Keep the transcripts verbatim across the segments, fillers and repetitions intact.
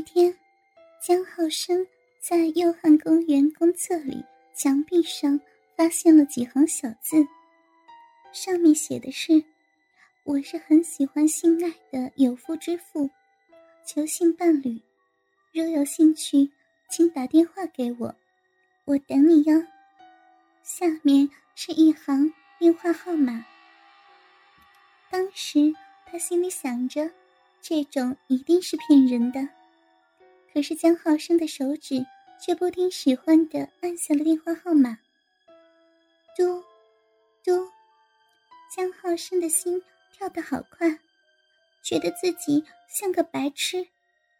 天，江浩生在右汉公园公厕里墙壁上发现了几行小字，上面写的是：我是很喜欢性爱的有妇之妇，求性伴侣，若有兴趣请打电话给我，我等你哟。下面是一行电话号码。当时他心里想着，这种一定是骗人的，可是江浩生的手指却不听使唤地按下了电话号码。嘟嘟，江浩生的心跳得好快，觉得自己像个白痴。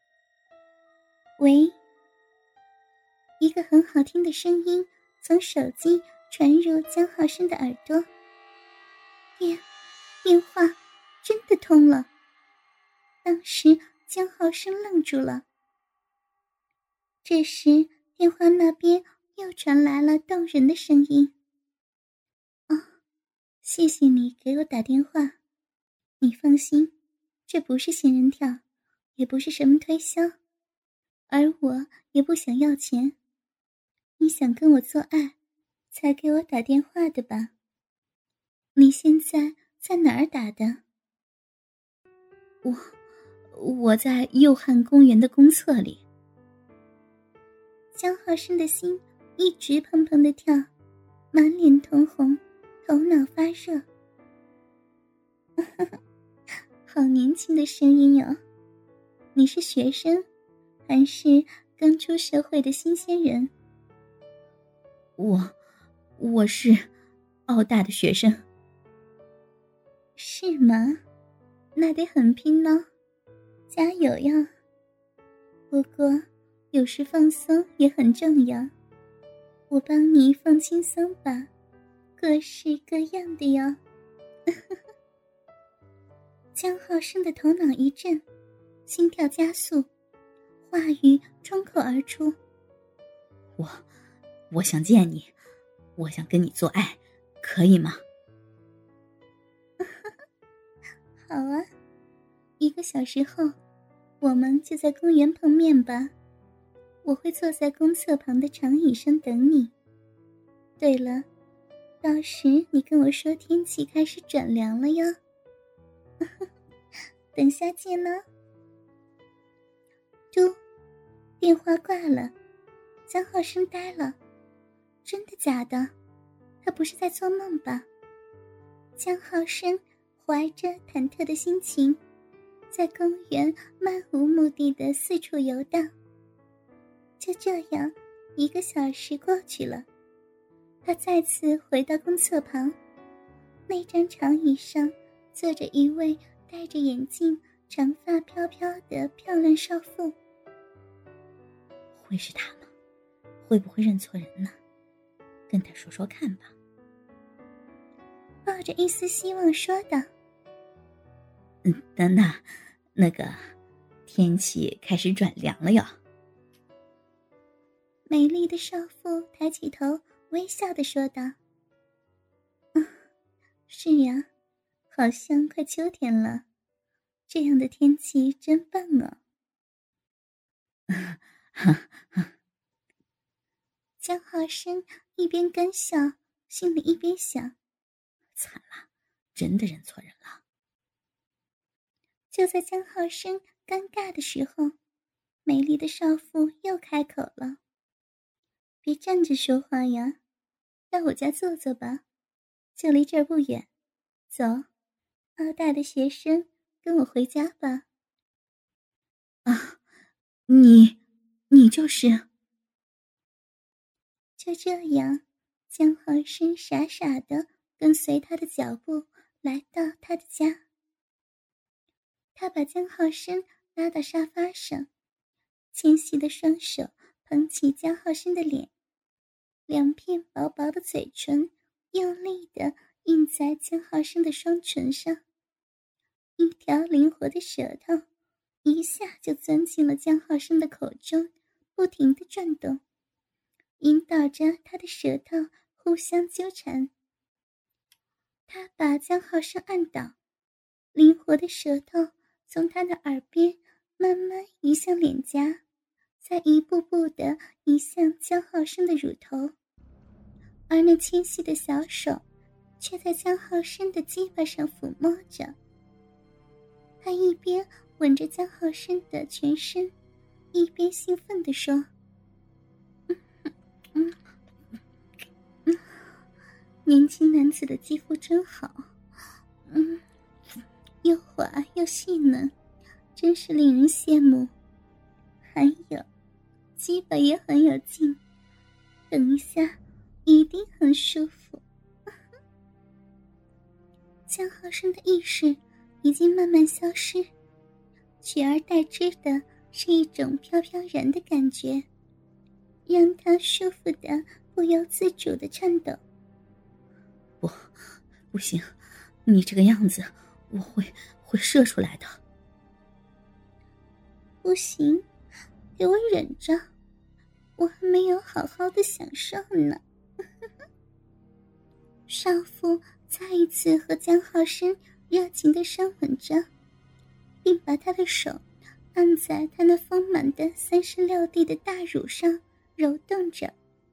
喂，一个很好听的声音从手机传入江浩生的耳朵。电电话真的通了。当时江浩生愣住了。这时电话那边又传来了动人的声音。哦，谢谢你给我打电话。你放心，这不是仙人跳，也不是什么推销，而我也不想要钱。你想跟我做爱，才给我打电话的吧？你现在在哪儿打的？ 我我在右汉公园的公厕里。 江浩生的心一直砰砰地跳，满脸通红，头脑发热。好年轻的声音哟！你是学生，还是刚出社会的新鲜人？ 我我是澳大的学生。 是吗？那得很拼哦，加油呀！不过有时放松也很重要，我帮你放轻松吧，各式各样的哟。江浩生的头脑一震，心跳加速，话语冲口而出。 我我想见你，我想跟你做爱，可以吗？ 好啊，一个小时后我们就在公园碰面吧，我会坐在公厕旁的长椅上等你。对了，到时你跟我说天气开始转凉了哟。等下见呢。嘟，电话挂了。江浩生呆了，真的假的？他不是在做梦吧？江浩生怀着忐忑的心情，在公园漫无目的的四处游荡。就这样，一个小时过去了，他再次回到公厕旁，那张长椅上坐着一位戴着眼镜、长发飘飘的漂亮少妇。 会是他吗？会不会认错人呢？跟他说说看吧。 抱着一丝希望说道。 嗯，那那那个天气开始转凉了哟。 美丽的少妇抬起头，微笑地说道。嗯，是呀，好像快秋天了，这样的天气真棒哦。江浩生一边干笑，心里一边想， 惨了，真的认错人了。 就在江浩生尴尬的时候，美丽的少妇又开口了。别站着说话呀，到我家坐坐吧，就离这儿不远。走，澳大的学生，跟我回家吧。 啊，你你就是就这样，江浩生傻傻地跟随他的脚步来到他的家。他把江浩生拉到沙发上，纤细的双手捧起江浩生的脸，两片薄薄的嘴唇用力地印在江浩生的双唇上，一条灵活的舌头一下就钻进了江浩生的口中，不停地转动，引导着他的舌头互相纠缠。他把江浩生按倒，灵活的舌头从他的耳边慢慢移向脸颊，再一步步地移向江浩生的乳头，而那纤细的小手却在江浩生的鸡巴上抚摸着。他一边吻着江浩生的全身，一边兴奋地说：嗯嗯嗯，年轻男子的肌肤真好，嗯，又滑又细嫩，真是令人羡慕。还有鸡巴也很有劲，等一下一定很舒服。江浩生的意识已经慢慢消失，取而代之的是一种飘飘然的感觉，让他舒服的不由自主的颤抖。 不，不行，你这个样子我会会射出来的。 不行，给我忍着，我还没有好好的享受呢。少妇再一次和江浩生热情的深吻着，并把他的手按在他那丰满的三十六 D 的大乳上揉动着。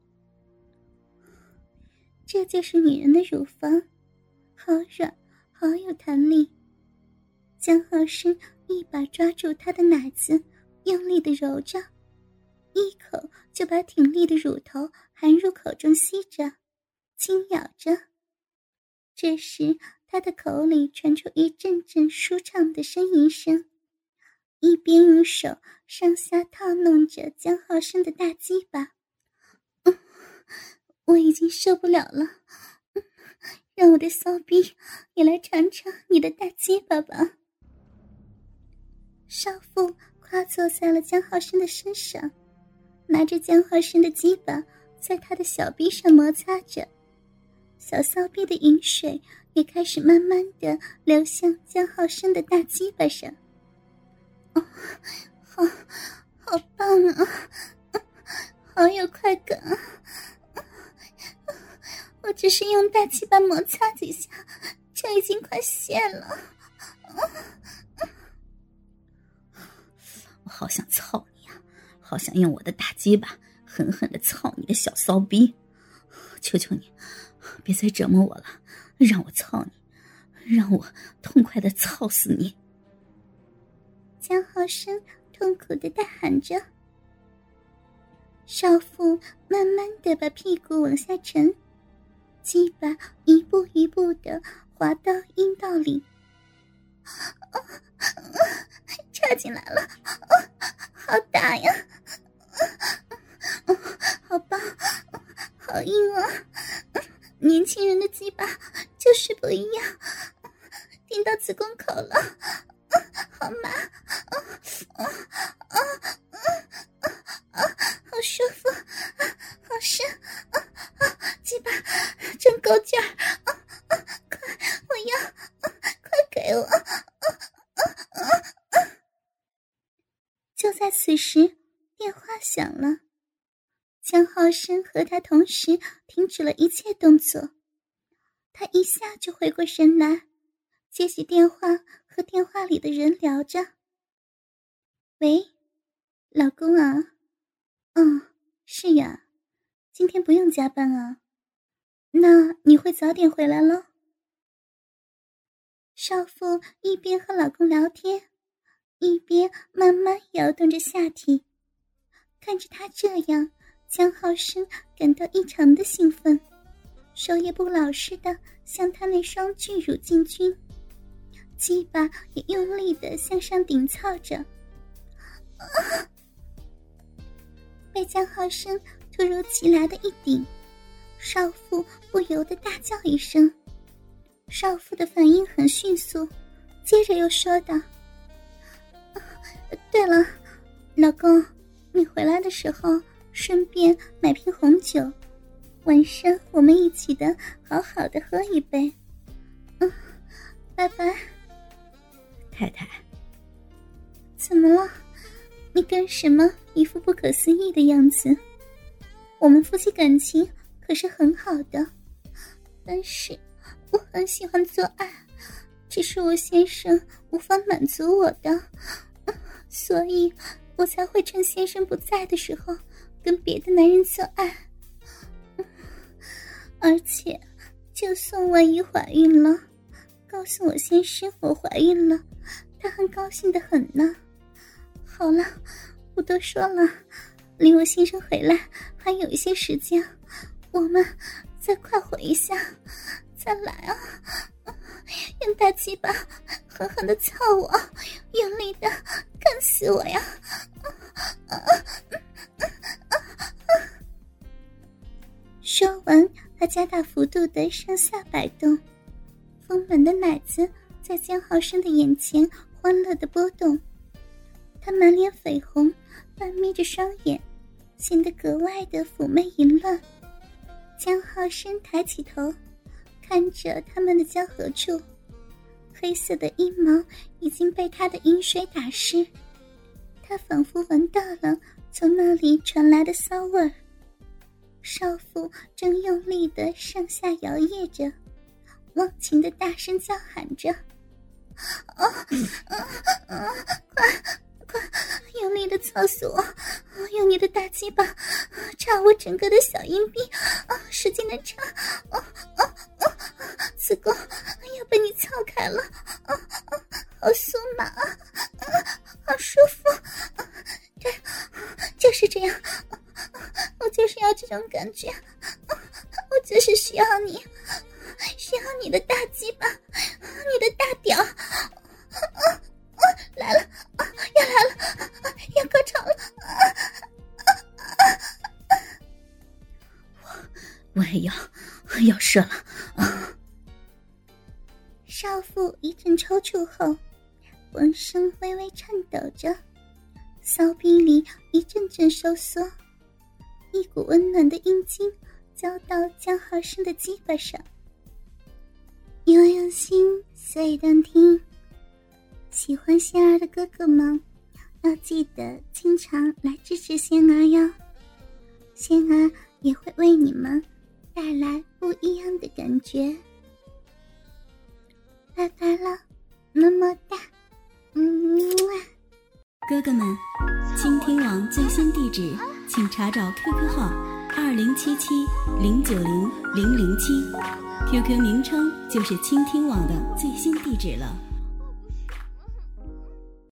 这就是女人的乳房，好软，好有弹力。江浩生一把抓住她的奶子，用力地揉着，一口就把挺立的乳头含入口中吸着，轻咬着。这时他的口里传出一阵阵舒畅的呻吟声，一边用手上下套弄着江浩生的大鸡巴。嗯，我已经受不了了，嗯，让我的骚逼也来尝尝你的大鸡巴吧。少妇跨坐在了江浩生的身上，拿着江浩生的鸡巴在他的小臂上摩擦着，小骚逼的饮水也开始慢慢地流向江浩生的大鸡巴上。哦，好好棒啊，好有快感啊，我只是用大鸡巴摩擦几下就已经快泄了。 我好想操你啊，好想用我的大鸡巴狠狠地操你的小骚逼，求求你别再折磨我了，让我操你，让我痛快地操死你。 江浩生痛苦地大喊着。少妇慢慢地把屁股往下沉，鸡巴一步一步地滑到阴道里。哦，插进来了，哦，好大呀，哦，好棒，好硬啊，年轻人的鸡巴就是不一样，顶到子宫口了，好麻，啊啊啊啊啊，好舒服，好深，啊啊，鸡巴真够劲儿，啊啊，快，我要，啊，快给我，啊啊啊啊！就在此时，电话响了。江浩生和他同时停止了一切动作，他一下就回过神来，接起电话和电话里的人聊着。喂，老公啊，嗯，是呀，今天不用加班啊，那你会早点回来咯？少妇一边和老公聊天，一边慢慢摇动着下体，看着他这样，江浩生感到异常的兴奋，手也不老实的向他那双巨乳进军，鸡巴也用力的向上顶操着。啊！被江浩生突如其来的一顶，少妇不由得大叫一声。少妇的反应很迅速，接着又说道：啊，对了，老公，你回来的时候顺便买瓶红酒，晚上我们一起的好好的喝一杯。嗯，拜拜。 太太， 怎么了？你干什么一副不可思议的样子？我们夫妻感情可是很好的，但是我很喜欢做爱，只是我先生无法满足我的， 所以我才会趁先生不在的时候跟别的男人做爱。而且就算万一怀孕了，告诉我先生我怀孕了，他很高兴得很呢。好了，不多说了，离我先生回来还有一些时间，我们再快活一下，再来啊！用大鸡巴狠狠地操我，用力的干死我呀！说完，他加大幅度的上下摆动，丰满的奶子在江浩生的眼前欢乐的波动。他满脸绯红，半眯着双眼，显得格外的妩媚淫乱。江浩生抬起头，看着他们的交合处，黑色的阴毛已经被他的阴水打湿，他仿佛闻到了从那里传来的骚味儿。少妇正用力地上下摇曳着，忘情地大声叫喊着：啊啊啊！快快用力地操死我，用你的大鸡巴插我整个的小阴蒂，啊，使劲地插，啊啊啊！子宫要被你操开了，啊啊，好酥麻啊，啊，好舒服，啊，对，就是这样，啊，我就是要这种感觉，啊，我就是需要你，需要你的大鸡巴，你的大屌，啊啊，来了，啊，要来了，啊，要高潮了，啊啊啊！ 我我也要要射了啊！ 少妇一阵抽搐后，浑身微微颤抖着，骚逼里一阵阵收缩，一股温暖的阴茎浇到江浩生的鸡巴上。悠悠心随当听，喜欢仙儿的哥哥们要记得经常来支持仙儿哟，仙儿也会为你们带来不一样的感觉。拜拜了，么么哒，嗯。 哥哥们，倾听网最新地址请查找 Q Q 号二零七七零九零零零七 ，Q Q 名称就是倾听网的最新地址了。